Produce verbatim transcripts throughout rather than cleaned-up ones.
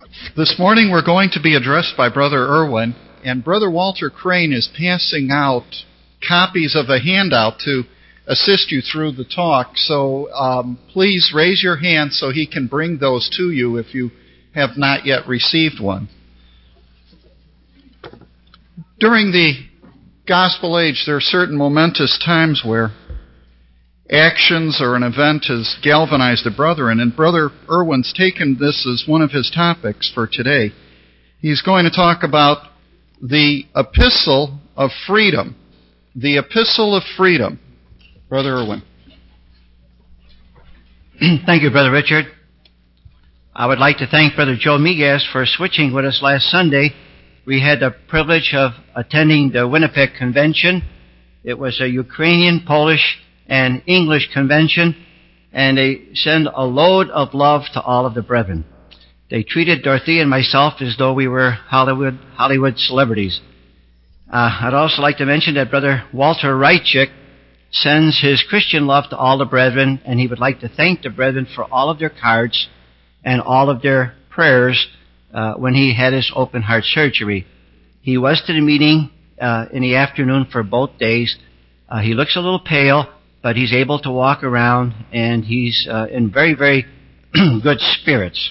This morning we're going to be addressed by Brother Irwin, and Brother Walter Crane is passing out copies of a handout to assist you through the talk. So um, please raise your hand so he can bring those to you if you have not yet received one. During the gospel age, there are certain momentous times where actions or an event has galvanized the brethren, and Brother Irwin's taken this as one of his topics for today. He's going to talk about the Epistle of Freedom. The Epistle of Freedom. Brother Irwin. Thank you, Brother Richard. I would like to thank Brother Joe Miguez for switching with us last Sunday. We had the privilege of attending the Winnipeg Convention. It was a Ukrainian, Polish, and English convention, and they send a load of love to all of the brethren. They treated Dorothy and myself as though we were Hollywood Hollywood celebrities. Uh, I'd also like to mention that Brother Walter Reichik sends his Christian love to all the brethren, and he would like to thank the brethren for all of their cards and all of their prayers uh, when he had his open heart surgery. He was to the meeting uh, in the afternoon for both days. Uh, he looks a little pale, but he's able to walk around, and he's uh, in very, very good spirits.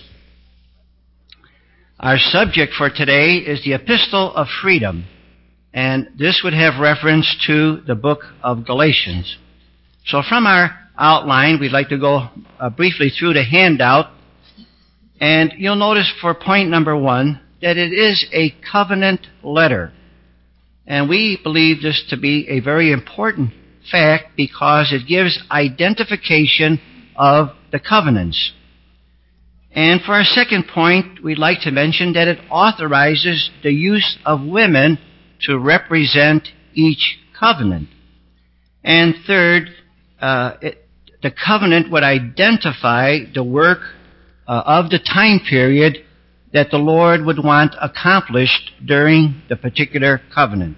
Our subject for today is the Epistle of Freedom, and this would have reference to the book of Galatians. So from our outline, we'd like to go uh, briefly through the handout, and you'll notice for point number one that it is a covenant letter, and we believe this to be a very important fact because it gives identification of the covenants. And for our second point, we'd like to mention that it authorizes the use of women to represent each covenant. And third, uh, it, the covenant would identify the work uh, of the time period that the Lord would want accomplished during the particular covenant.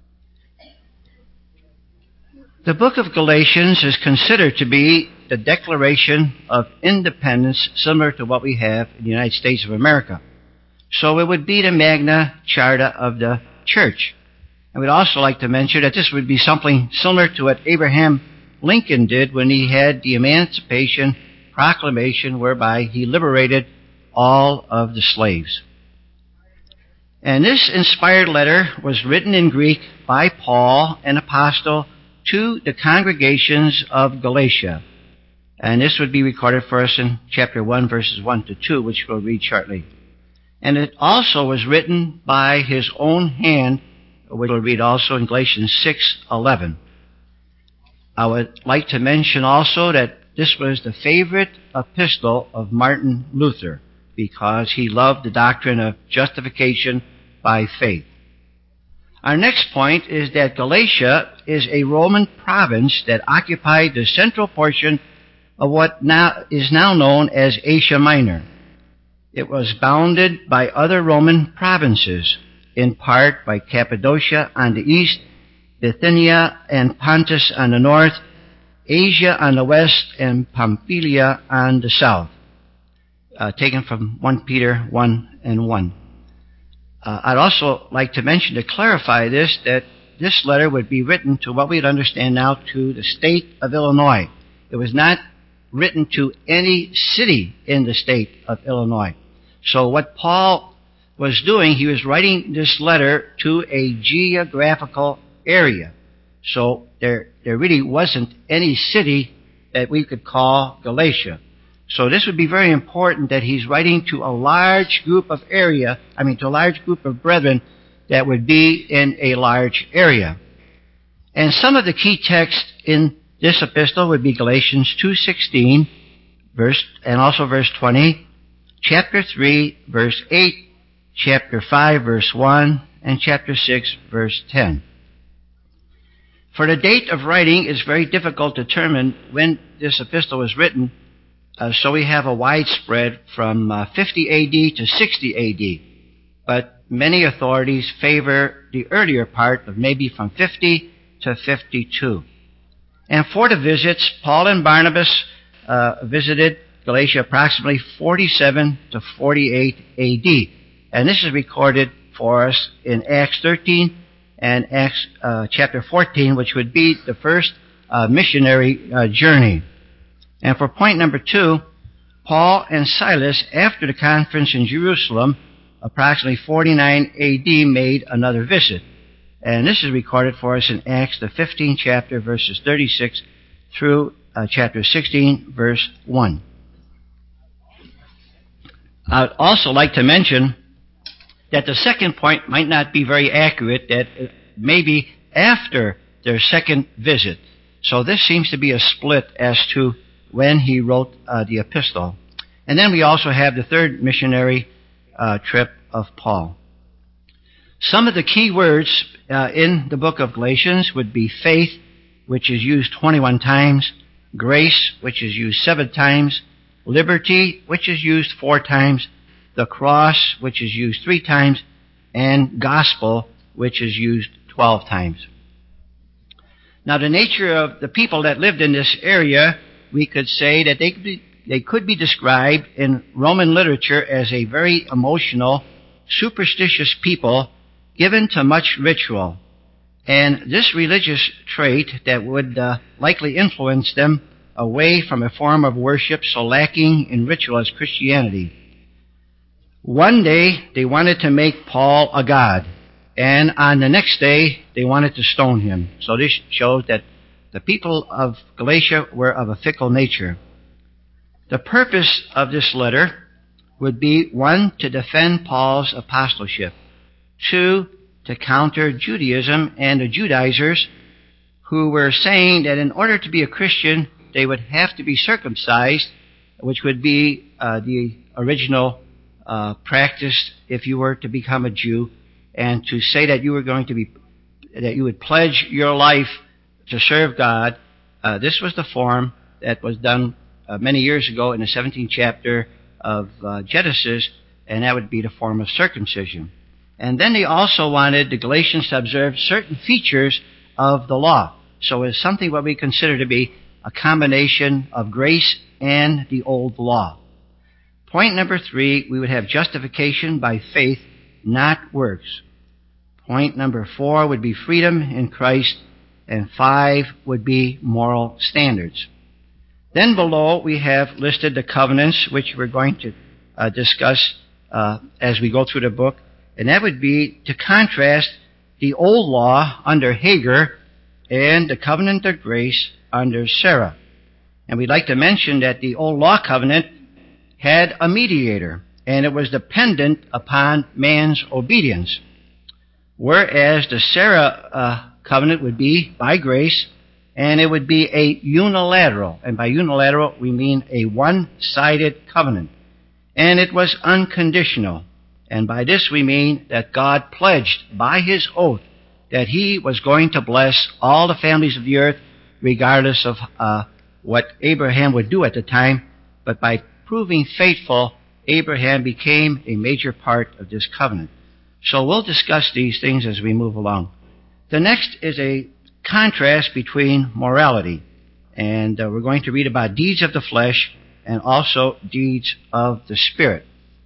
The book of Galatians is considered to be the Declaration of Independence, similar to what we have in the United States of America. So it would be the Magna Charta of the Church. I would also like to mention that this would be something similar to what Abraham Lincoln did when he had the Emancipation Proclamation, whereby he liberated all of the slaves. And this inspired letter was written in Greek by Paul, an apostle, to the congregations of Galatia. And this would be recorded for us in chapter one, verses one to two, which we'll read shortly. And it also was written by his own hand, which we'll read also in Galatians six eleven. I would like to mention also that this was the favorite epistle of Martin Luther, because he loved the doctrine of justification by faith. Our next point is that Galatia is a Roman province that occupied the central portion of what now is now known as Asia Minor. It was bounded by other Roman provinces, in part by Cappadocia on the east, Bithynia and Pontus on the north, Asia on the west, and Pamphylia on the south, uh, taken from First Peter one and one. Uh, I'd also like to mention, to clarify this, that this letter would be written to what we'd understand now to the state of Illinois. It was not written to any city in the state of Illinois. So what Paul was doing, he was writing this letter to a geographical area. So there, there really wasn't any city that we could call Galatia. So this would be very important, that he's writing to a large group of area, I mean to a large group of brethren that would be in a large area. And some of the key texts in this epistle would be Galatians two sixteen, verse, and also verse twenty, chapter three, verse eight, chapter five, verse one, and chapter six, verse ten. For the date of writing is very difficult to determine when this epistle was written. Uh, so we have a widespread from uh, fifty A D to sixty A D. But many authorities favor the earlier part of maybe from fifty to fifty-two. And for the visits, Paul and Barnabas uh, visited Galatia approximately forty-seven to forty-eight A D. And this is recorded for us in Acts thirteen and Acts uh, chapter fourteen, which would be the first uh, missionary uh, journey. And for point number two, Paul and Silas, after the conference in Jerusalem, approximately forty-nine A D, made another visit. And this is recorded for us in Acts, the fifteenth chapter, verses thirty-six through uh, chapter sixteen, verse one. I'd also like to mention that the second point might not be very accurate, that maybe after their second visit. So this seems to be a split as to when he wrote uh, the epistle. And then we also have the third missionary uh, trip of Paul. Some of the key words uh, in the book of Galatians would be faith, which is used twenty-one times, grace, which is used seven times, liberty, which is used four times, the cross, which is used three times, and gospel, which is used twelve times. Now, the nature of the people that lived in this area, we could say that they could be, they could be described in Roman literature as a very emotional, superstitious people given to much ritual. And this religious trait that would uh, likely influence them away from a form of worship so lacking in ritual as Christianity. One day, they wanted to make Paul a god, and on the next day, they wanted to stone him. So this shows that the people of Galatia were of a fickle nature. The purpose of this letter would be, one, to defend Paul's apostleship, two, to counter Judaism and the Judaizers, who were saying that in order to be a Christian, they would have to be circumcised, which would be uh, the original uh, practice if you were to become a Jew, and to say that you were going to be, that you would pledge your life to serve God. Uh, this was the form that was done uh, many years ago in the seventeenth chapter of uh, Genesis, and that would be the form of circumcision. And then they also wanted the Galatians to observe certain features of the law. So it's something what we consider to be a combination of grace and the old law. Point number three, we would have justification by faith, not works. Point number four would be freedom in Christ, and five would be moral standards. Then below we have listed the covenants, which we're going to uh, discuss uh, as we go through the book, and that would be to contrast the old law under Hagar and the covenant of grace under Sarah. And we'd like to mention that the old law covenant had a mediator, and it was dependent upon man's obedience, whereas the Sarah uh, covenant would be by grace, and it would be a unilateral, and by unilateral we mean a one-sided covenant, and it was unconditional. And by this we mean that God pledged by His oath that He was going to bless all the families of the earth, regardless of uh, what Abraham would do at the time. But by proving faithful, Abraham became a major part of this covenant. So we'll discuss these things as we move along. The next is a contrast between morality. And uh, we're going to read about deeds of the flesh and also deeds of the Spirit.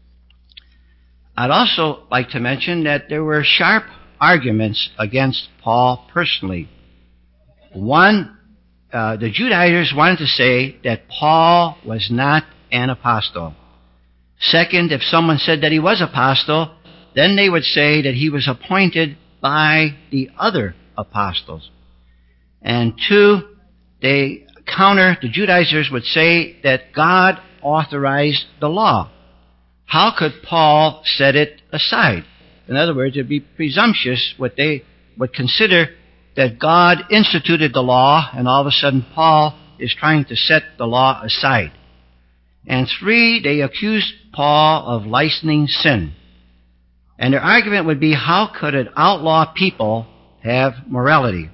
I'd also like to mention that there were sharp arguments against Paul personally. One, uh, the Judaizers wanted to say that Paul was not an apostle. Second, if someone said that he was apostle, then they would say that he was appointed by the other apostles. And two, they counter, the Judaizers would say that God authorized the law. How could Paul set it aside? In other words, it would be presumptuous what they would consider that God instituted the law, and all of a sudden Paul is trying to set the law aside. And three, they accused Paul of licensing sin. And their argument would be, how could an outlaw people have morality?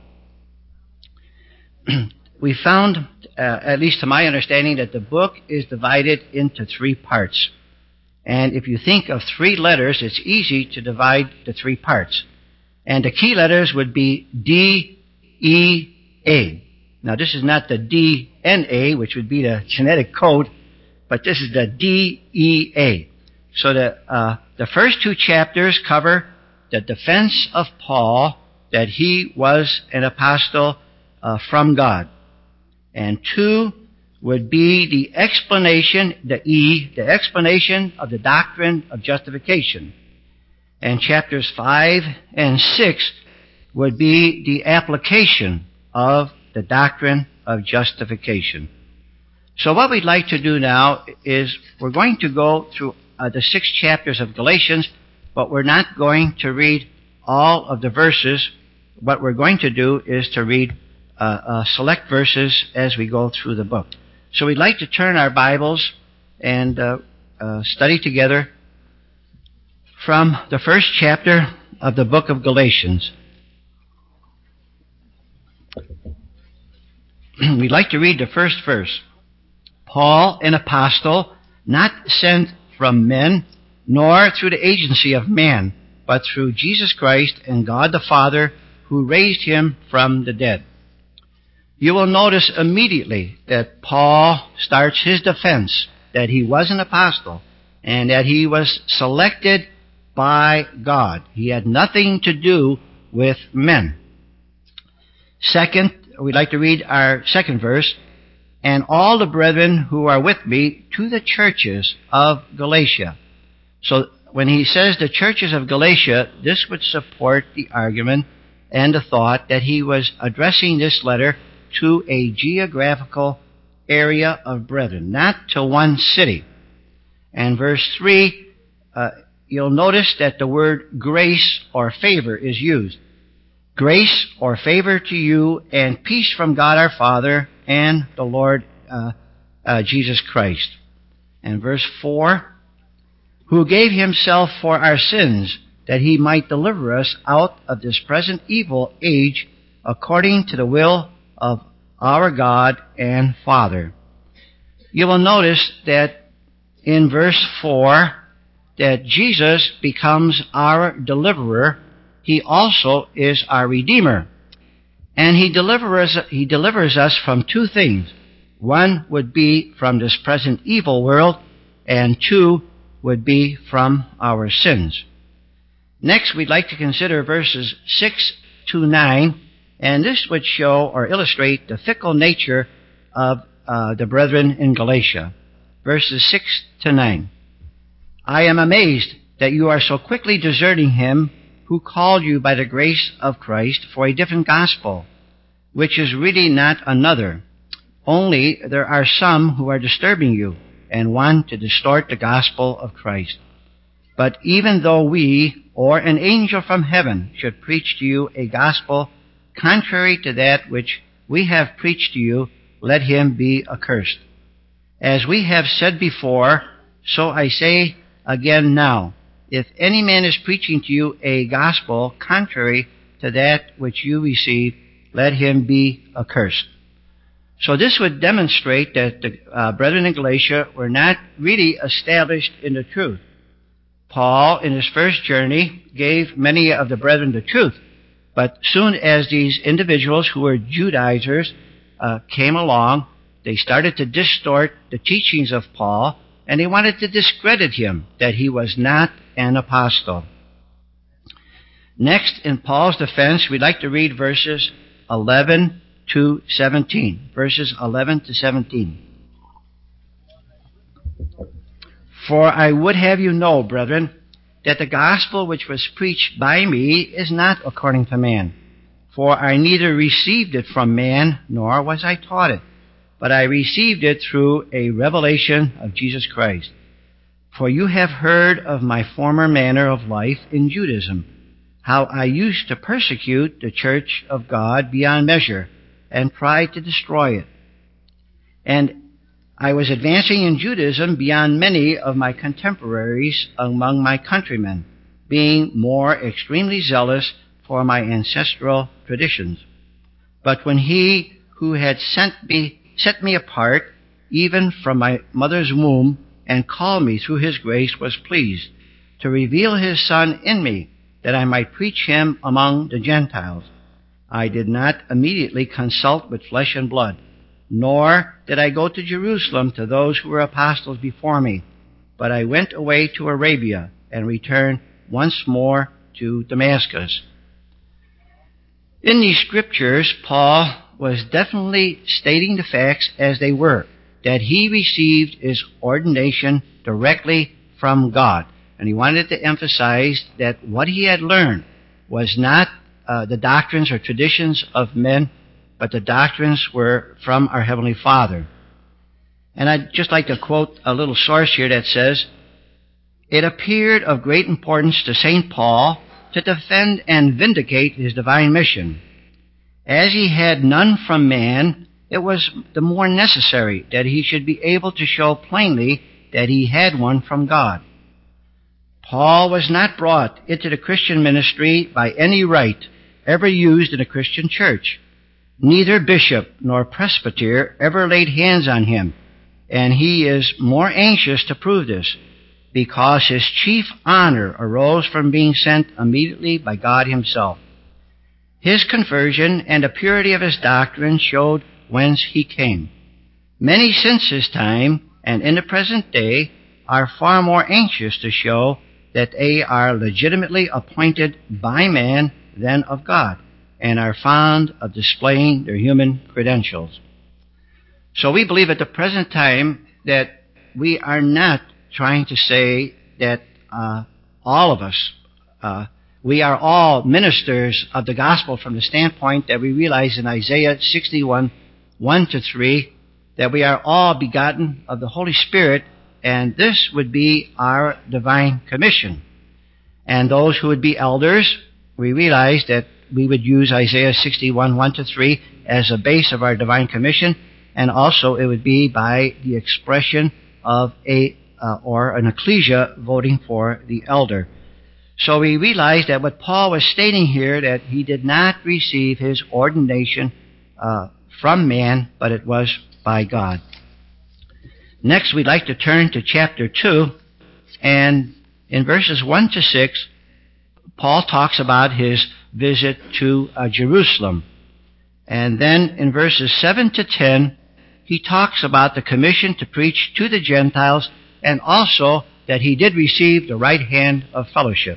We found, uh, at least to my understanding, that the book is divided into three parts. And if you think of three letters, it's easy to divide the three parts. And the key letters would be D, E, A. Now, this is not the D N A, which would be the genetic code, but this is the D E A. So the, uh, the first two chapters cover the defense of Paul that he was an apostle uh, from God. And two would be the explanation, the E, the explanation of the doctrine of justification. And chapters five and six would be the application of the doctrine of justification. So what we'd like to do now is we're going to go through uh, the six chapters of Galatians, but we're not going to read all of the verses. What we're going to do is to read uh, uh, select verses as we go through the book. So we'd like to turn our Bibles and uh, uh, study together from the first chapter of the book of Galatians. We'd like to read the first verse. Paul, an apostle, not sent from men, nor through the agency of man, but through Jesus Christ and God the Father, who raised him from the dead. You will notice immediately that Paul starts his defense that he was an apostle and that he was selected by God. He had nothing to do with men. Second, we'd like to read our second verse. And all the brethren who are with me to the churches of Galatia. So when he says the churches of Galatia, this would support the argument and the thought that he was addressing this letter to a geographical area of brethren, not to one city. And verse three, uh, you'll notice that the word grace or favor is used. Grace or favor to you and peace from God our Father and the Lord uh, uh, Jesus Christ. And verse four, who gave himself for our sins, that he might deliver us out of this present evil age, according to the will of our God and Father. You will notice that in verse four, that Jesus becomes our deliverer. He also is our Redeemer. And he delivers, he delivers us from two things. One would be from this present evil world, and two would be from our sins. Next, we'd like to consider verses six to nine, and this would show or illustrate the fickle nature of uh, the brethren in Galatia. Verses six to nine. I am amazed that you are so quickly deserting him who called you by the grace of Christ for a different gospel, which is really not another. Only there are some who are disturbing you and want to distort the gospel of Christ. But even though we, or an angel from heaven, should preach to you a gospel contrary to that which we have preached to you, let him be accursed. As we have said before, so I say again now, if any man is preaching to you a gospel contrary to that which you received, let him be accursed. So this would demonstrate that the uh, brethren in Galatia were not really established in the truth. Paul, in his first journey, gave many of the brethren the truth. But soon as these individuals who were Judaizers uh, came along, they started to distort the teachings of Paul, and they wanted to discredit him, that he was not an apostle. Next, in Paul's defense, we'd like to read verses eleven to seventeen. Verses eleven to seventeen. For I would have you know, brethren, that the gospel which was preached by me is not according to man. For I neither received it from man, nor was I taught it, but I received it through a revelation of Jesus Christ. For you have heard of my former manner of life in Judaism, how I used to persecute the church of God beyond measure, and tried to destroy it. And I was advancing in Judaism beyond many of my contemporaries among my countrymen, being more extremely zealous for my ancestral traditions. But when he who had sent me, set me apart, even from my mother's womb, and called me through his grace, was pleased to reveal his Son in me, that I might preach him among the Gentiles, I did not immediately consult with flesh and blood, Nor did I go to Jerusalem to those who were apostles before me, but I went away to Arabia and returned once more to Damascus. In these scriptures, Paul was definitely stating the facts as they were, that he received his ordination directly from God. And he wanted to emphasize that what he had learned was not uh, the doctrines or traditions of men, but the doctrines were from our Heavenly Father. And I'd just like to quote a little source here that says, "It appeared of great importance to Saint Paul to defend and vindicate his divine mission. As he had none from man, it was the more necessary that he should be able to show plainly that he had one from God. Paul was not brought into the Christian ministry by any rite ever used in a Christian church. Neither bishop nor presbyter ever laid hands on him, and he is more anxious to prove this, because his chief honor arose from being sent immediately by God himself. His conversion and the purity of his doctrine showed whence he came. Many since his time, and in the present day, are far more anxious to show that they are legitimately appointed by man than of God, and are fond of displaying their human credentials." So we believe at the present time that we are not trying to say that uh, all of us, uh, we are all ministers of the gospel from the standpoint that we realize in Isaiah sixty-one, one to three, that we are all begotten of the Holy Spirit, and this would be our divine commission. And those who would be elders, we realize that we would use Isaiah sixty-one, one to three as a base of our divine commission, and also it would be by the expression of a uh, or an ecclesia voting for the elder. So we realize that what Paul was stating here, that he did not receive his ordination uh, from man, but it was by God. Next, we'd like to turn to chapter two, and in verses one to six, Paul talks about his visit to uh, Jerusalem. And then in verses seven to ten, he talks about the commission to preach to the Gentiles, and also that he did receive the right hand of fellowship.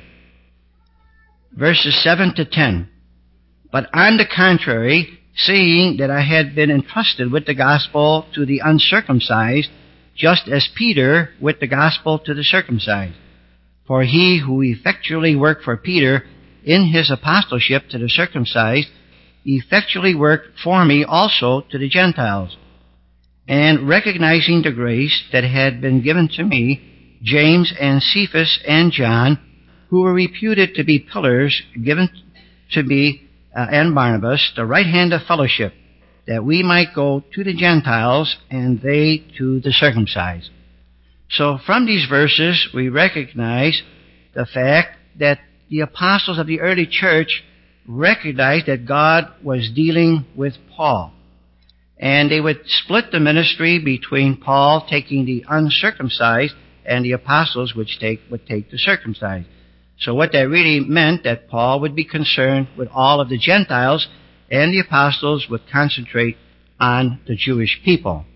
Verses seven to ten. "But on the contrary, seeing that I had been entrusted with the gospel to the uncircumcised, just as Peter with the gospel to the circumcised. For he who effectually worked for Peter in his apostleship to the circumcised, effectually worked for me also to the Gentiles. And recognizing the grace that had been given to me, James and Cephas and John, who were reputed to be pillars, given to me uh, and Barnabas the right hand of fellowship, that we might go to the Gentiles and they to the circumcised." So from these verses, we recognize the fact that the apostles of the early church recognized that God was dealing with Paul. And they would split the ministry between Paul taking the uncircumcised and the apostles which take, would take the circumcised. So what that really meant, that Paul would be concerned with all of the Gentiles, and the apostles would concentrate on the Jewish people.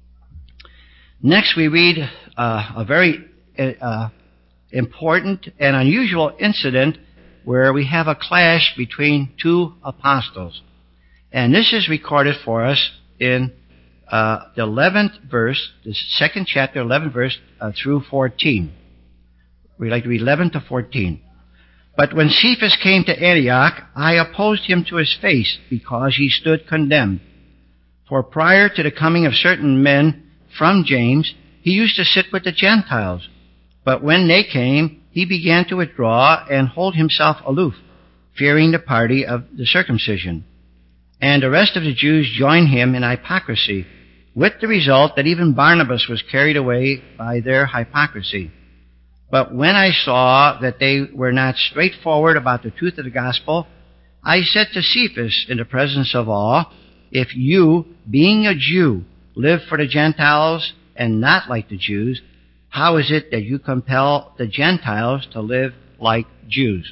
Next, we read uh, a very uh, important and unusual incident where we have a clash between two apostles. And this is recorded for us in uh, the eleventh verse, the second chapter, eleventh verse uh, through fourteen. We'd like to read eleven to fourteen. "But when Cephas came to Antioch, I opposed him to his face, because he stood condemned. For prior to the coming of certain men from James, he used to sit with the Gentiles. But when they came, he began to withdraw and hold himself aloof, fearing the party of the circumcision. And the rest of the Jews joined him in hypocrisy, with the result that even Barnabas was carried away by their hypocrisy. But when I saw that they were not straightforward about the truth of the gospel, I said to Cephas in the presence of all, 'If you, being a Jew, live for the Gentiles and not like the Jews, how is it that you compel the Gentiles to live like Jews?'"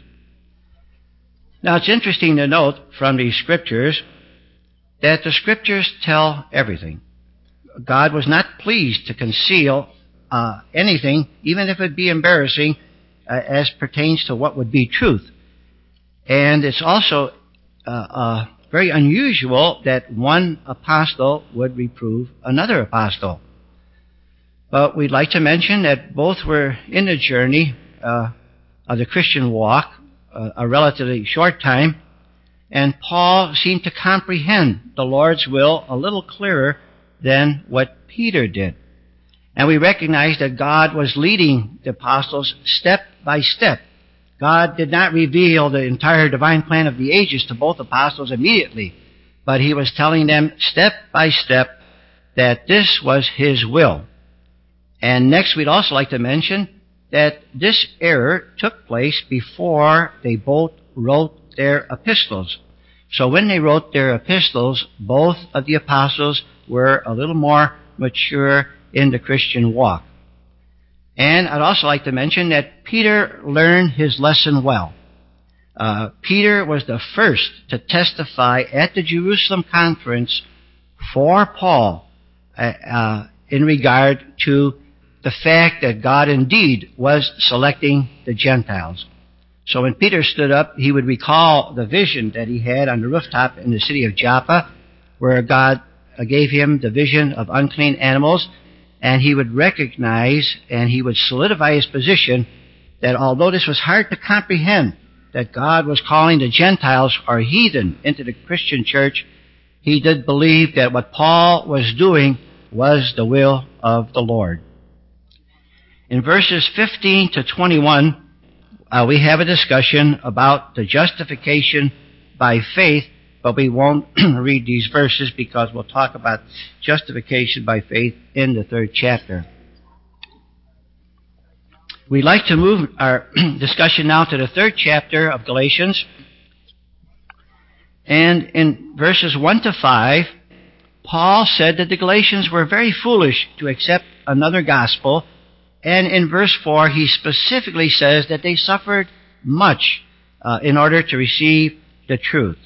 Now, it's interesting to note from these scriptures that the scriptures tell everything. God was not pleased to conceal uh, anything, even if it be embarrassing, uh, as pertains to what would be truth. And it's also uh, uh, very unusual that one apostle would reprove another apostle. But we'd like to mention that both were in the journey uh, of the Christian walk, uh, a relatively short time, and Paul seemed to comprehend the Lord's will a little clearer than what Peter did. And we recognize that God was leading the apostles step by step. God did not reveal the entire divine plan of the ages to both apostles immediately, but he was telling them step by step that this was his will. And next, we'd also like to mention that this error took place before they both wrote their epistles. So when they wrote their epistles, both of the apostles were a little more mature in the Christian walk. And I'd also like to mention that Peter learned his lesson well. Uh, Peter was the first to testify at the Jerusalem conference for Paul uh, uh, in regard to the fact that God indeed was selecting the Gentiles. So when Peter stood up, he would recall the vision that he had on the rooftop in the city of Joppa, where God gave him the vision of unclean animals, and he would recognize and he would solidify his position that although this was hard to comprehend, that God was calling the Gentiles or heathen into the Christian church, he did believe that what Paul was doing was the will of the Lord. In verses fifteen to twenty-one, uh, we have a discussion about the justification by faith, but we won't read these verses because we'll talk about justification by faith in the third chapter. We'd like to move our discussion now to the third chapter of Galatians. And in verses one to five, Paul said that the Galatians were very foolish to accept another gospel. And in verse four, he specifically says that they suffered much uh, in order to receive the truth.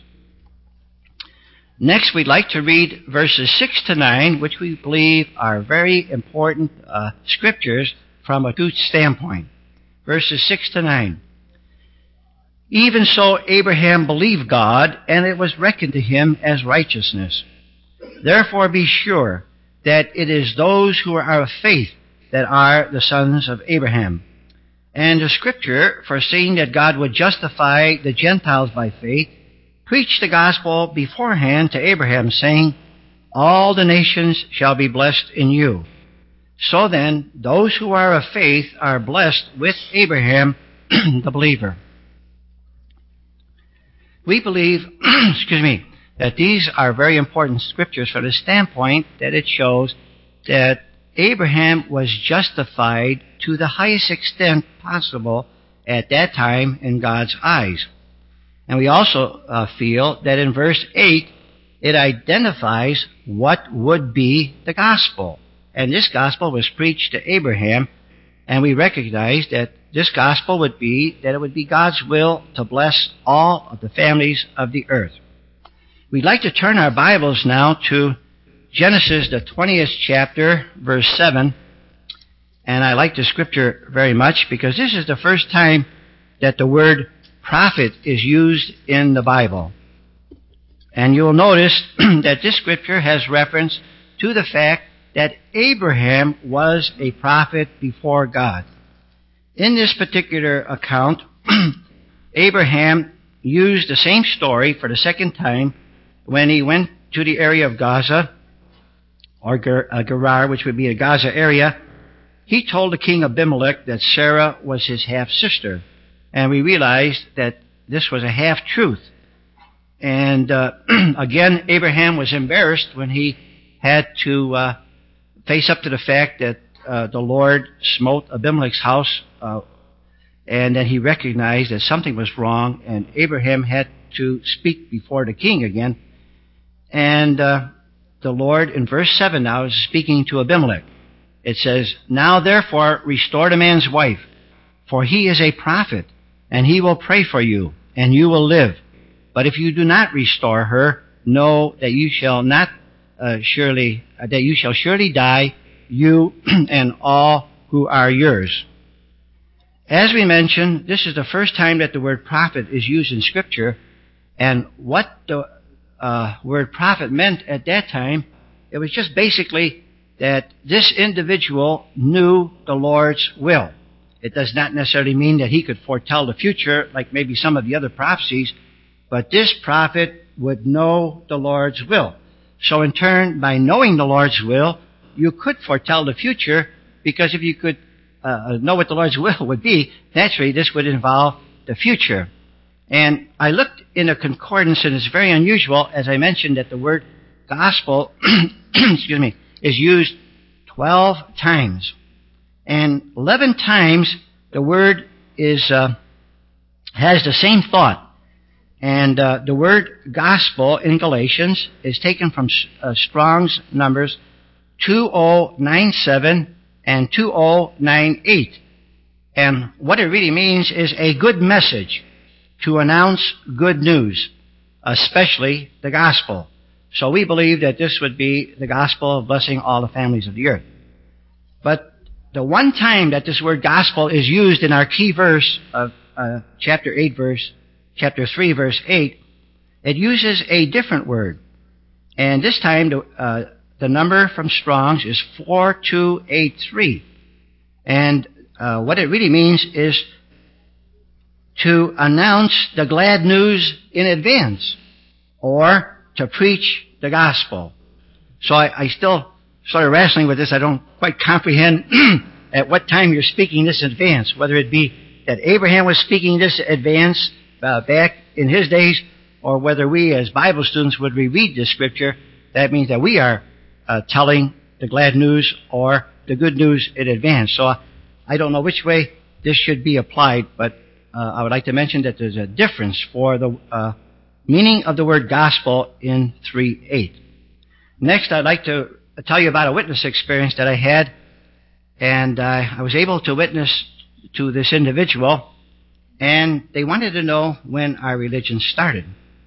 Next, we'd like to read verses six to nine, which we believe are very important uh, scriptures from a truth standpoint. Verses six to nine. Even so, Abraham believed God, and it was reckoned to him as righteousness. Therefore be sure that it is those who are of faith that are the sons of Abraham. And the Scripture, foreseeing that God would justify the Gentiles by faith, preached the gospel beforehand to Abraham, saying, all the nations shall be blessed in you. So then, those who are of faith are blessed with Abraham, the believer. We believe, excuse me, that these are very important scriptures from the standpoint that it shows that Abraham was justified to the highest extent possible at that time in God's eyes. And we also uh, feel that in verse eight, it identifies what would be the gospel. And this gospel was preached to Abraham, and we recognize that this gospel would be that it would be God's will to bless all of the families of the earth. We'd like to turn our Bibles now to Genesis, the twentieth chapter, verse seven. And I like the scripture very much because this is the first time that the word prophet is used in the Bible. And you'll notice that this scripture has reference to the fact that Abraham was a prophet before God. In this particular account, Abraham used the same story for the second time when he went to the area of Gaza, or Gerar, which would be the Gaza area. He told the king Abimelech that Sarah was his half-sister. And we realized that this was a half-truth. And uh, again, Abraham was embarrassed when he had to uh, face up to the fact that uh, the Lord smote Abimelech's house, uh, and that he recognized that something was wrong, and Abraham had to speak before the king again. And uh, the Lord, in verse seven now, is speaking to Abimelech. It says, now therefore restore the man's wife, for he is a prophet, and he will pray for you, and you will live. But if you do not restore her, know that you shall not uh, surely uh, that you shall surely die, you and all who are yours. As we mentioned, this is the first time that the word prophet is used in Scripture, and what the uh, word prophet meant at that time, it was just basically that this individual knew the Lord's will. It does not necessarily mean that he could foretell the future like maybe some of the other prophecies, but this prophet would know the Lord's will. So in turn, by knowing the Lord's will, you could foretell the future, because if you could uh, know what the Lord's will would be, naturally this would involve the future. And I looked in a concordance, and it's very unusual, as I mentioned, that the word gospel excuse me, is used twelve times. And eleven times the word is uh, has the same thought. And uh, the word gospel in Galatians is taken from uh, Strong's numbers two thousand ninety-seven and two thousand ninety-eight. And what it really means is a good message to announce good news, especially the gospel. So we believe that this would be the gospel of blessing all the families of the earth. But the one time that this word gospel is used in our key verse of uh, chapter eight, verse chapter three, verse eight, it uses a different word. And this time the, uh, the number from Strong's is four two eight three. And uh, what it really means is to announce the glad news in advance, or to preach the gospel. So I, I still sort of wrestling with this. I don't quite comprehend at what time you're speaking this in advance, whether it be that Abraham was speaking this in advance uh, back in his days, or whether we as Bible students would reread this scripture. That means that we are uh, telling the glad news or the good news in advance. So uh, I don't know which way this should be applied, but uh, I would like to mention that there's a difference for the uh, meaning of the word gospel in three eight. Next, I'd like to tell you about a witness experience that I had, and uh, I was able to witness to this individual, and they wanted to know when our religion started.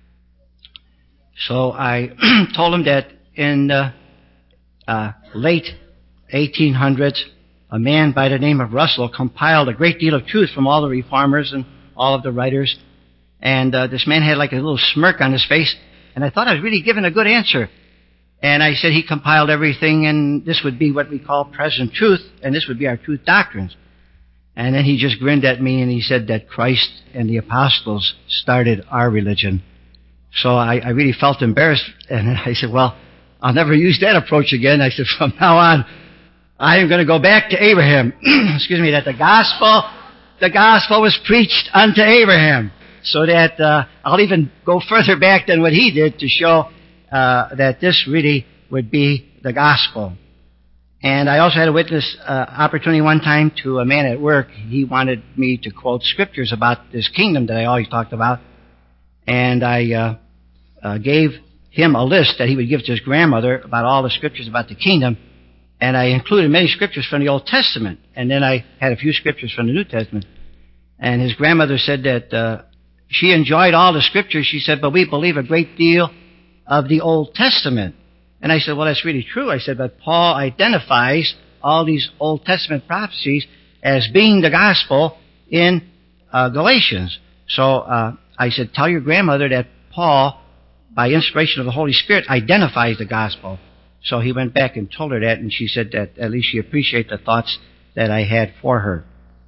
So I told them that in the uh, late eighteen hundreds, a man by the name of Russell compiled a great deal of truth from all the reformers and all of the writers. And uh, this man had like a little smirk on his face, and I thought I was really giving a good answer. And I said he compiled everything, and this would be what we call present truth, and this would be our truth doctrines. And then he just grinned at me, and he said that Christ and the apostles started our religion. So I, I really felt embarrassed, and I said, well, I'll never use that approach again. I said, from now on, I am going to go back to Abraham. Excuse me, that the gospel, the gospel was preached unto Abraham. So that uh, I'll even go further back than what he did to show uh, that this really would be the gospel. And I also had a witness uh, opportunity one time to a man at work. He wanted me to quote scriptures about this kingdom that I always talked about. And I uh, uh, gave him a list that he would give to his grandmother about all the scriptures about the kingdom. And I included many scriptures from the Old Testament. And then I had a few scriptures from the New Testament. And his grandmother said that uh, she enjoyed all the scriptures. She said, but we believe a great deal of the Old Testament. And I said, well, that's really true. I said, but Paul identifies all these Old Testament prophecies as being the gospel in uh, Galatians. So uh, I said, tell your grandmother that Paul, by inspiration of the Holy Spirit, identifies the gospel. So he went back and told her that, and she said that at least she appreciated the thoughts that I had for her.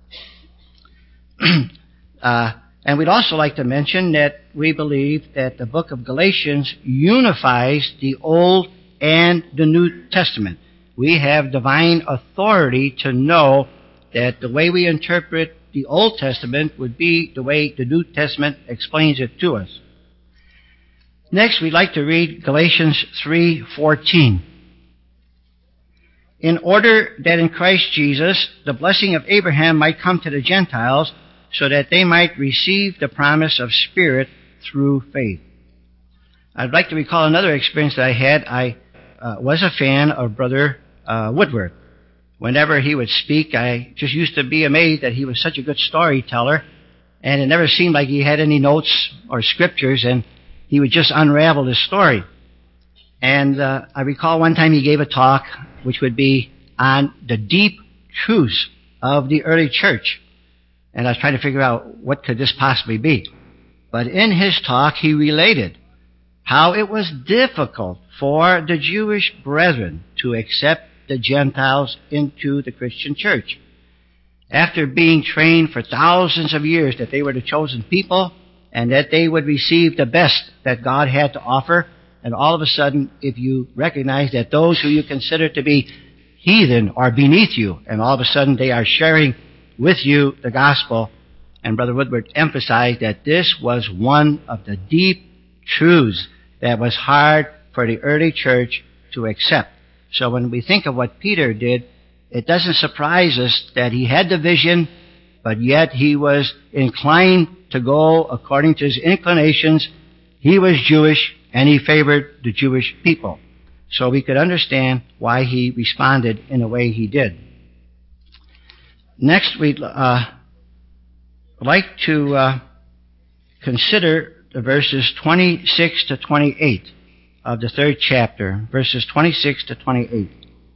uh, and we'd also like to mention that we believe that the book of Galatians unifies the Old and the New Testament. We have divine authority to know that the way we interpret the Old Testament would be the way the New Testament explains it to us. Next, we'd like to read Galatians three fourteen. In order that in Christ Jesus the blessing of Abraham might come to the Gentiles, so that they might receive the promise of Spirit through faith. I'd like to recall another experience that I had. I uh, was a fan of Brother uh, Woodward. Whenever he would speak, I just used to be amazed that he was such a good storyteller, and it never seemed like he had any notes or scriptures, and he would just unravel his story. And uh, I recall one time he gave a talk which would be on the deep truths of the early church. And I was trying to figure out what could this possibly be. But in his talk, he related how it was difficult for the Jewish brethren to accept the Gentiles into the Christian church. After being trained for thousands of years that they were the chosen people and that they would receive the best that God had to offer, and all of a sudden, if you recognize that those who you consider to be heathen are beneath you, and all of a sudden they are sharing with you the gospel, and Brother Woodward emphasized that this was one of the deep truths that was hard for the early church to accept. So when we think of what Peter did, it doesn't surprise us that he had the vision, but yet he was inclined to go according to his inclinations. He was Jewish, and he favored the Jewish people. So we could understand why he responded in the way he did. Next, we'd uh, like to uh, consider the verses twenty-six to twenty-eight of the third chapter, verses twenty-six to twenty-eight.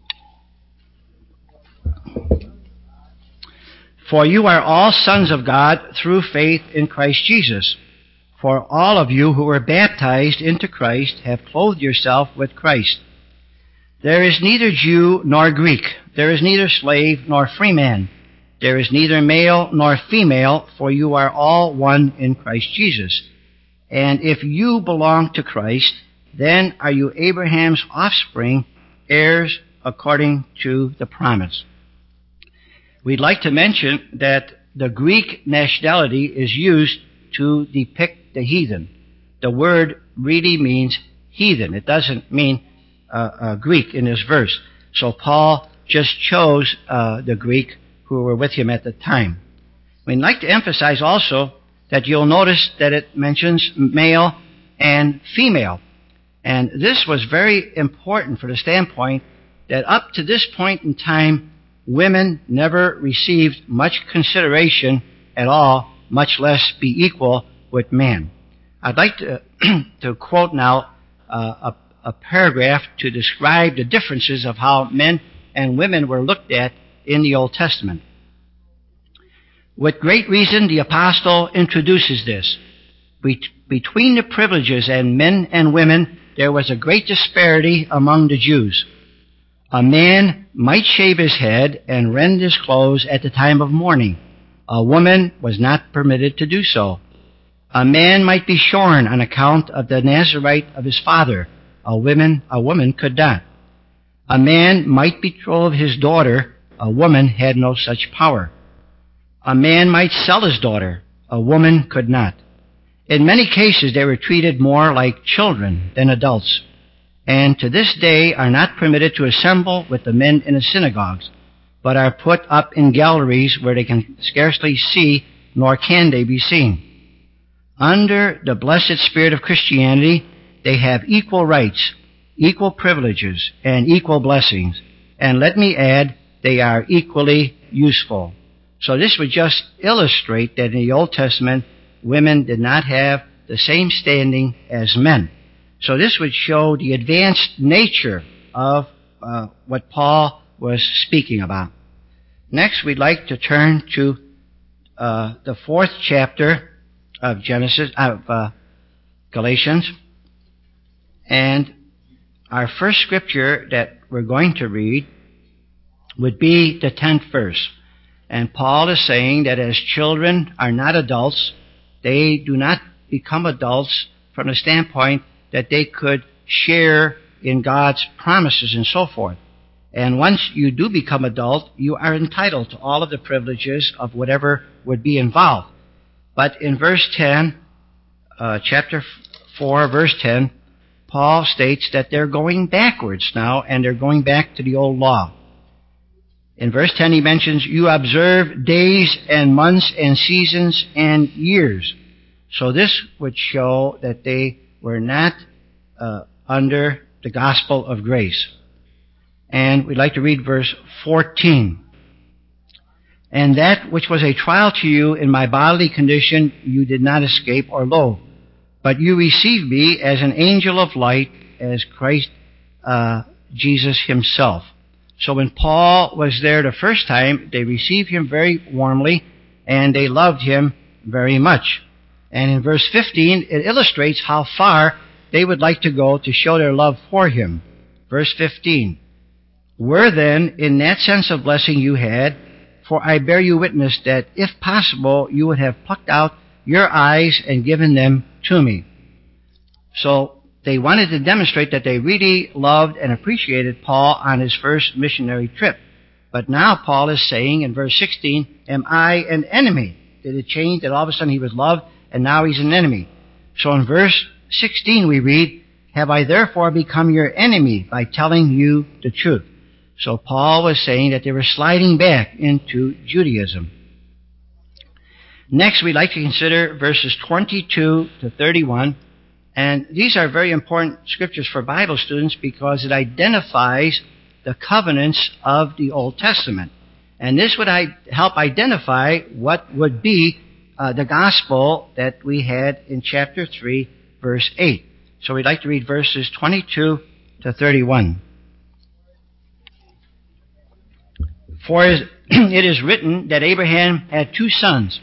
For you are all sons of God through faith in Christ Jesus. For all of you who were baptized into Christ have clothed yourself with Christ. There is neither Jew nor Greek. There is neither slave nor free man. There is neither male nor female, for you are all one in Christ Jesus. And if you belong to Christ, then are you Abraham's offspring, heirs according to the promise. We'd like to mention that the Greek nationality is used to depict the heathen. The word really means heathen. It doesn't mean uh, uh, Greek in this verse. So Paul just chose uh, the Greek who were with him at the time. We'd like to emphasize also that you'll notice that it mentions male and female. And this was very important for the standpoint that up to this point in time, women never received much consideration at all, much less be equal with man. I'd like to, to quote now uh, a, a paragraph to describe the differences of how men and women were looked at in the Old Testament. With great reason, the apostle introduces this. Be- between the privileges and men and women, there was a great disparity among the Jews. A man might shave his head and rend his clothes at the time of mourning. A woman was not permitted to do so. A man might be shorn on account of the Nazarite of his father. A woman, a woman could not. A man might betroth his daughter. A woman had no such power. A man might sell his daughter. A woman could not. In many cases, they were treated more like children than adults, and to this day are not permitted to assemble with the men in the synagogues, but are put up in galleries where they can scarcely see, nor can they be seen. Under the blessed spirit of Christianity, they have equal rights, equal privileges, and equal blessings. And let me add, they are equally useful. So this would just illustrate that in the Old Testament, women did not have the same standing as men. So this would show the advanced nature of uh, what Paul was speaking about. Next, we'd like to turn to uh, the fourth chapter of Genesis, of uh, Galatians. And our first scripture that we're going to read would be the tenth verse. And Paul is saying that as children are not adults, they do not become adults from the standpoint that they could share in God's promises and so forth. And once you do become adult, you are entitled to all of the privileges of whatever would be involved. But in verse ten, uh, chapter four, verse ten, Paul states that they're going backwards now, and they're going back to the old law. In verse ten, he mentions, you observe days and months and seasons and years. So this would show that they were not uh, under the gospel of grace. And we'd like to read verse fourteen. And that which was a trial to you in my bodily condition you did not escape or loathe, but you received me as an angel of light, as Christ, uh, Jesus himself. So when Paul was there the first time, they received him very warmly, and they loved him very much. And in verse fifteen, it illustrates how far they would like to go to show their love for him. Verse fifteen, "Where then, in that sense of blessing you had, for I bear you witness that, if possible, you would have plucked out your eyes and given them to me." So they wanted to demonstrate that they really loved and appreciated Paul on his first missionary trip. But now Paul is saying in verse sixteen, "Am I an enemy?" Did it change that all of a sudden he was loved and now he's an enemy? So in verse sixteen we read, "Have I therefore become your enemy by telling you the truth?" So Paul was saying that they were sliding back into Judaism. Next, we'd like to consider verses twenty-two to thirty-one. And these are very important scriptures for Bible students because it identifies the covenants of the Old Testament. And this would help identify what would be uh, the gospel that we had in chapter three, verse eight. So we'd like to read verses twenty-two to thirty-one. "For it is written that Abraham had two sons,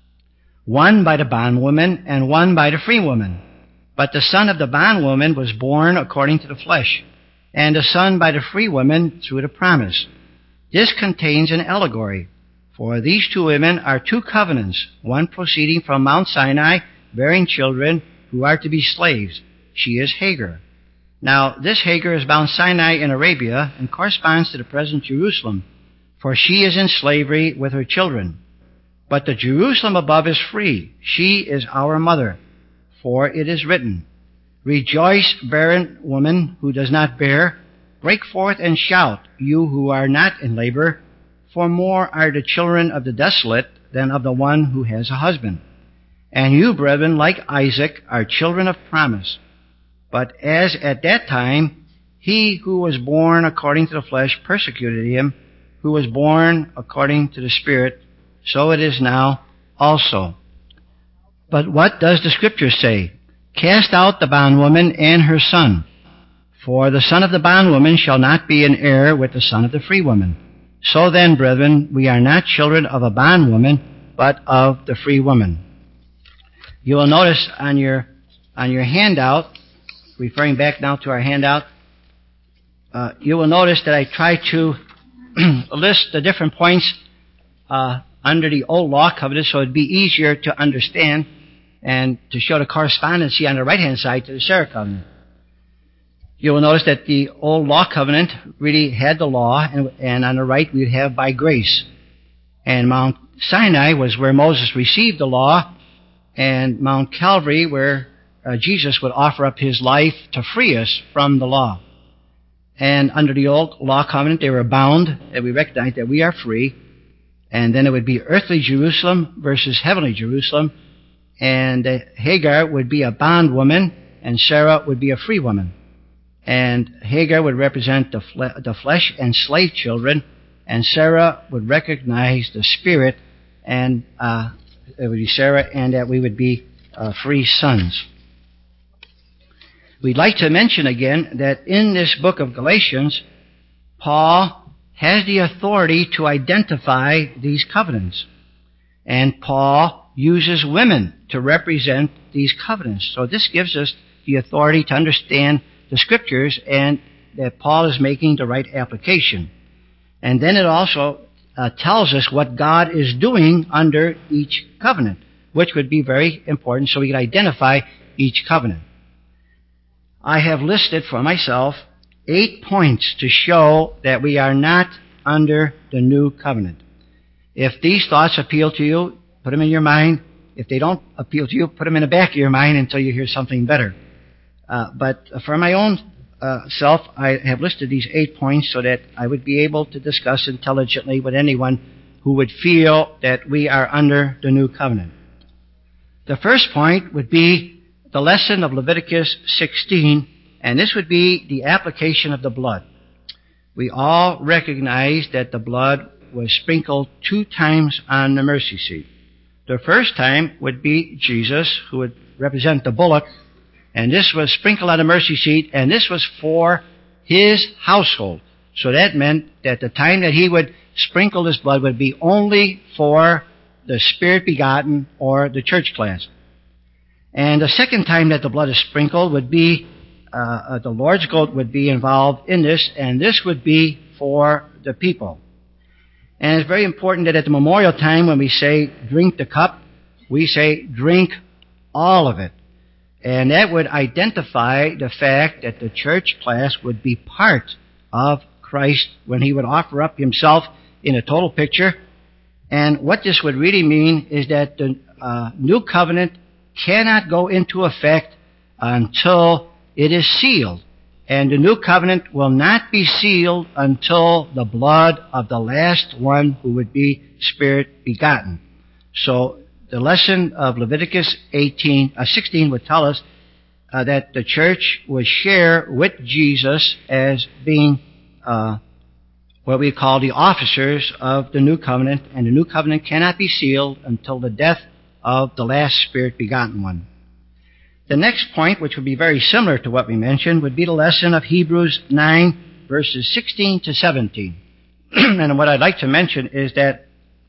one by the bondwoman and one by the free woman. But the son of the bondwoman was born according to the flesh, and the son by the free woman through the promise. This contains an allegory, for these two women are two covenants, one proceeding from Mount Sinai, bearing children who are to be slaves. She is Hagar. Now, this Hagar is Mount Sinai in Arabia and corresponds to the present Jerusalem, for she is in slavery with her children. But the Jerusalem above is free. She is our mother. For it is written, 'Rejoice, barren woman who does not bear. Break forth and shout, you who are not in labor. For more are the children of the desolate than of the one who has a husband. And you, brethren, like Isaac, are children of promise. But as at that time he who was born according to the flesh persecuted him who was born according to the Spirit, so it is now also.' But what does the Scripture say? 'Cast out the bondwoman and her son. For the son of the bondwoman shall not be an heir with the son of the free woman. So then, brethren, we are not children of a bondwoman, but of the free woman.'" You will notice on your on your handout, referring back now to our handout, uh, you will notice that I try to list the different points uh, under the old law covenant so it would be easier to understand and to show the correspondency on the right-hand side to the Sarah covenant. You will notice that the old law covenant really had the law, and, and on the right we would have by grace. And Mount Sinai was where Moses received the law, and Mount Calvary where uh, Jesus would offer up his life to free us from the law. And under the old law covenant they were bound, and we recognize that we are free. And then it would be earthly Jerusalem versus heavenly Jerusalem. And uh, Hagar would be a bondwoman, and Sarah would be a free woman. And Hagar would represent the, fle- the flesh and slave children, and Sarah would recognize the spirit, and uh, it would be Sarah, and that we would be uh, free sons. We'd like to mention again that in this book of Galatians, Paul has the authority to identify these covenants. And Paul uses women to represent these covenants. So this gives us the authority to understand the Scriptures and that Paul is making the right application. And then it also uh, tells us what God is doing under each covenant, which would be very important so we can identify each covenant. I have listed for myself eight points to show that we are not under the new covenant. If these thoughts appeal to you, put them in your mind. If they don't appeal to you, put them in the back of your mind until you hear something better. Uh, but for my own uh, self, I have listed these eight points so that I would be able to discuss intelligently with anyone who would feel that we are under the new covenant. The first point would be the lesson of Leviticus sixteen, and this would be the application of the blood. We all recognize that the blood was sprinkled two times on the mercy seat. The first time would be Jesus, who would represent the bullock, and this was sprinkled on the mercy seat, and this was for his household. So that meant that the time that he would sprinkle his blood would be only for the Spirit begotten or the church class. And the second time that the blood is sprinkled would be, uh, uh, the Lord's goat would be involved in this, and this would be for the people. And it's very important that at the memorial time when we say drink the cup, we say drink all of it. And that would identify the fact that the church class would be part of Christ when he would offer up himself in a total picture. And what this would really mean is that the uh, new covenant cannot go into effect until it is sealed. And the new covenant will not be sealed until the blood of the last one who would be Spirit begotten. So the lesson of Leviticus eighteen, uh, sixteen would tell us uh, that the church would share with Jesus as being uh, what we call the officers of the new covenant, and the new covenant cannot be sealed until the death of the last Spirit begotten one. The next point, which would be very similar to what we mentioned, would be the lesson of Hebrews nine, verses sixteen to seventeen. And what I'd like to mention is that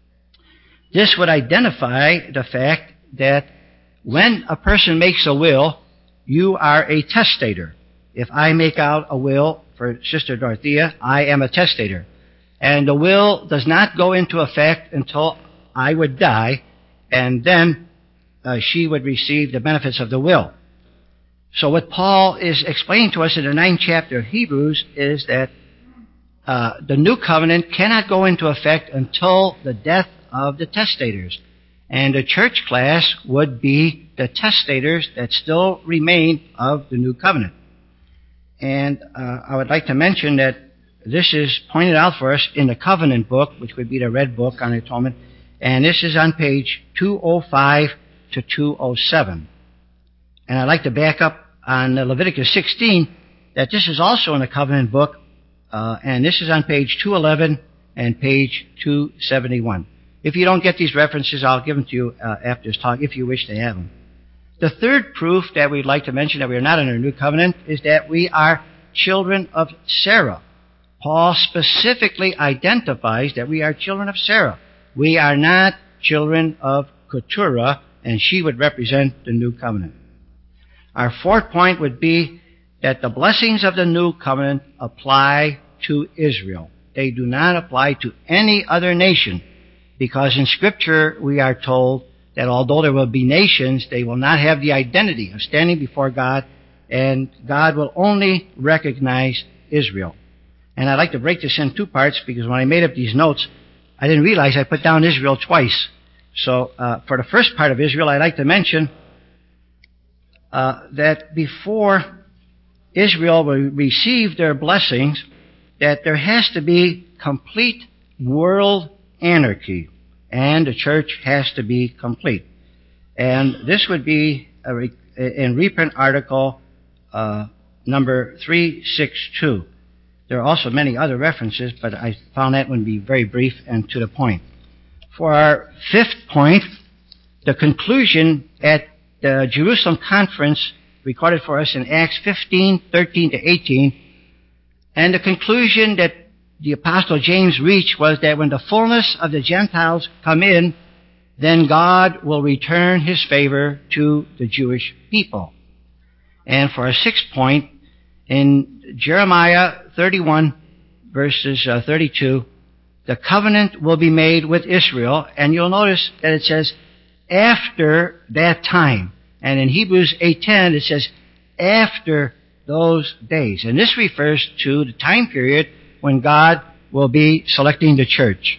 this would identify the fact that when a person makes a will, you are a testator. If I make out a will for Sister Dorothea, I am a testator. And the will does not go into effect until I would die, and then uh, she would receive the benefits of the will. So what Paul is explaining to us in the ninth chapter of Hebrews is that uh, the new covenant cannot go into effect until the death of the testators. And the church class would be the testators that still remain of the new covenant. And uh, I would like to mention that this is pointed out for us in the covenant book, which would be the red book on atonement, and this is on page two oh five to two oh seven. And I'd like to back up on Leviticus sixteen, that this is also in the covenant book, uh, and this is on page two eleven and page two seventy-one. If you don't get these references, I'll give them to you uh, after this talk, if you wish to have them. The third proof that we'd like to mention that we are not under a new covenant is that we are children of Sarah. Paul specifically identifies that we are children of Sarah. We are not children of Keturah, and she would represent the new covenant. Our fourth point would be that the blessings of the new covenant apply to Israel. They do not apply to any other nation, because in Scripture we are told that although there will be nations, they will not have the identity of standing before God, and God will only recognize Israel. And I'd like to break this in two parts, because when I made up these notes, I didn't realize I put down Israel twice. So uh, for the first part of Israel, I'd like to mention uh, that before Israel will receive their blessings, that there has to be complete world anarchy, and the church has to be complete. And this would be a re- in reprint article uh, number three sixty-two. There are also many other references, but I found that one to be very brief and to the point. For our fifth point, the conclusion at the Jerusalem conference recorded for us in Acts fifteen, thirteen to eighteen, and the conclusion that the Apostle James reached was that when the fullness of the Gentiles come in, then God will return his favor to the Jewish people. And for our sixth point, in Jeremiah thirty-one, verses uh, thirty-two, the covenant will be made with Israel, and you'll notice that it says, after that time. And in Hebrews eight ten, it says, after those days. And this refers to the time period when God will be selecting the church.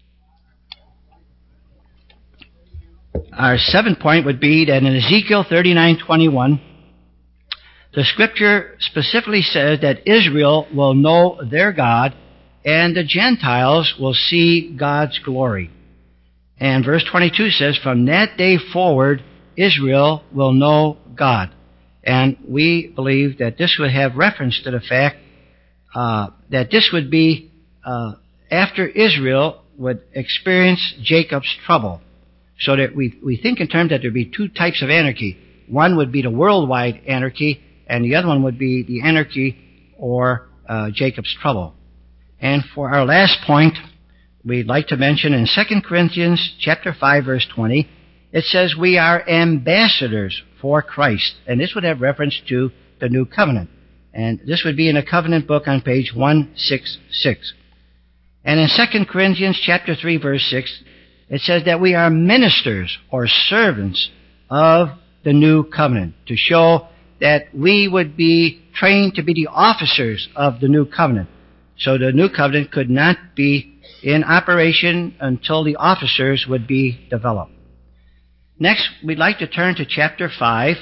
Our seventh point would be that in Ezekiel thirty-nine twenty-one, the Scripture specifically says that Israel will know their God, and the Gentiles will see God's glory. And verse twenty-two says, from that day forward, Israel will know God. And we believe that this would have reference to the fact uh, that this would be uh, after Israel would experience Jacob's trouble. So that we, we think in terms that there would be two types of anarchy. One would be the worldwide anarchy, and the other one would be the anarchy or uh, Jacob's trouble. And for our last point, we'd like to mention in Second Corinthians chapter five, verse twenty, it says we are ambassadors for Christ. And this would have reference to the New Covenant. And this would be in a covenant book on page one sixty-six. And in Second Corinthians chapter three, verse six, it says that we are ministers or servants of the New Covenant, to show that we would be trained to be the officers of the New Covenant. So the New Covenant could not be in operation until the officers would be developed. Next, we'd like to turn to chapter five.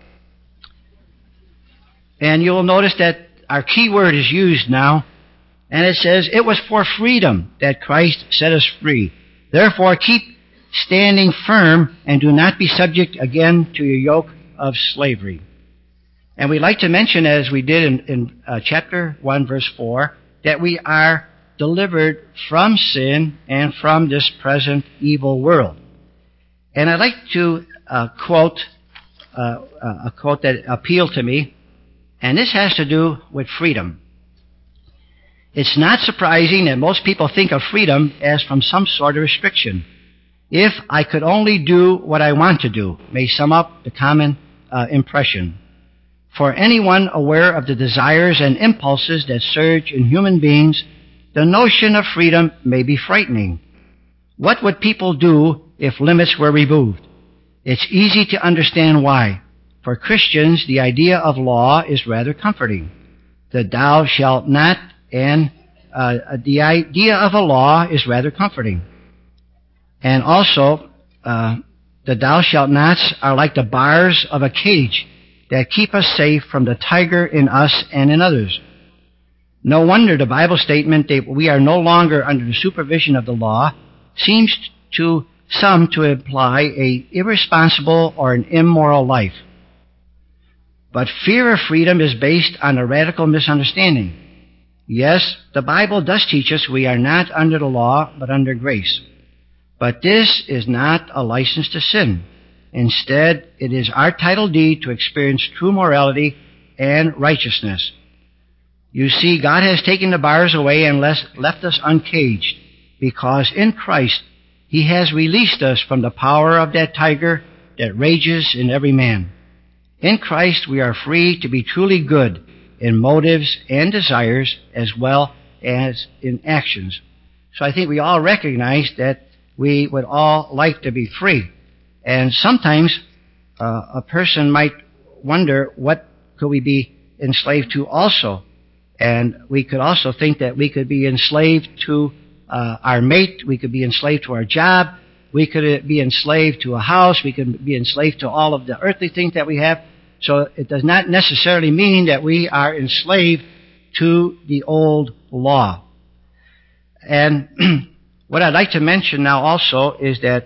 And you'll notice that our key word is used now. And it says, it was for freedom that Christ set us free. Therefore, keep standing firm and do not be subject again to your yoke of slavery. And we'd like to mention, as we did in, in uh, chapter one, verse four, that we are delivered from sin and from this present evil world. And I'd like to uh, quote uh, a quote that appealed to me, and this has to do with freedom. It's not surprising that most people think of freedom as from some sort of restriction. If I could only do what I want to do, may sum up the common uh, impression. For anyone aware of the desires and impulses that surge in human beings, the notion of freedom may be frightening. What would people do if limits were removed? It's easy to understand why. For Christians, the idea of law is rather comforting. The thou shalt not, and uh, the idea of a law is rather comforting. And also, uh, the thou shalt nots are like the bars of a cage that keep us safe from the tiger in us and in others. No wonder the Bible statement that we are no longer under the supervision of the law seems to some to imply a irresponsible or an immoral life. But fear of freedom is based on a radical misunderstanding. Yes, the Bible does teach us we are not under the law, but under grace. But this is not a license to sin. Instead, it is our title deed to experience true morality and righteousness. You see, God has taken the bars away and left us uncaged, because in Christ He has released us from the power of that tiger that rages in every man. In Christ we are free to be truly good in motives and desires as well as in actions. So I think we all recognize that we would all like to be free. And sometimes uh, a person might wonder, what could we be enslaved to also? And we could also think that we could be enslaved to uh, our mate, we could be enslaved to our job, we could be enslaved to a house, we could be enslaved to all of the earthly things that we have. So it does not necessarily mean that we are enslaved to the old law. And what I'd like to mention now also is that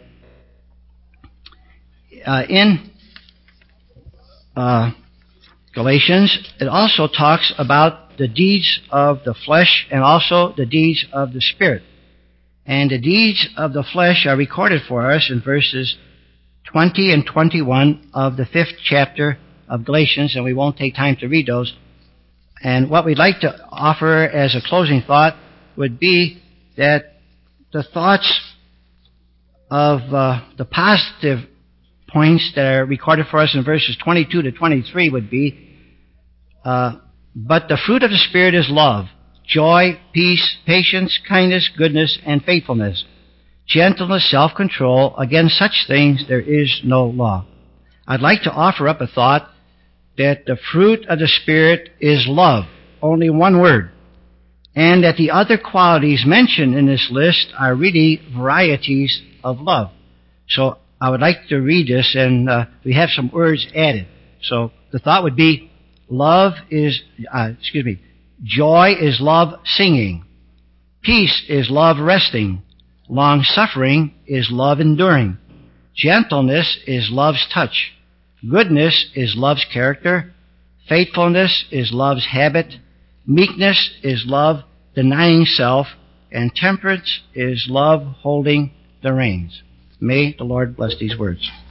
uh, in uh, Galatians, it also talks about the deeds of the flesh and also the deeds of the Spirit. And the deeds of the flesh are recorded for us in verses twenty and twenty-one of the fifth chapter of Galatians, and we won't take time to read those. And what we'd like to offer as a closing thought would be that the thoughts of uh, the positive points that are recorded for us in verses twenty-two to twenty-three would be, uh, but the fruit of the Spirit is love, joy, peace, patience, kindness, goodness, and faithfulness, gentleness, self-control. Against such things there is no law. I'd like to offer up a thought that the fruit of the Spirit is love, only one word, and that the other qualities mentioned in this list are really varieties of love. So I would like to read this, and uh, we have some words added. So the thought would be, love is, uh, excuse me, joy is love singing. Peace is love resting. Long-suffering is love enduring. Gentleness is love's touch. Goodness is love's character. Faithfulness is love's habit. Meekness is love denying self. And temperance is love holding the reins. May the Lord bless these words.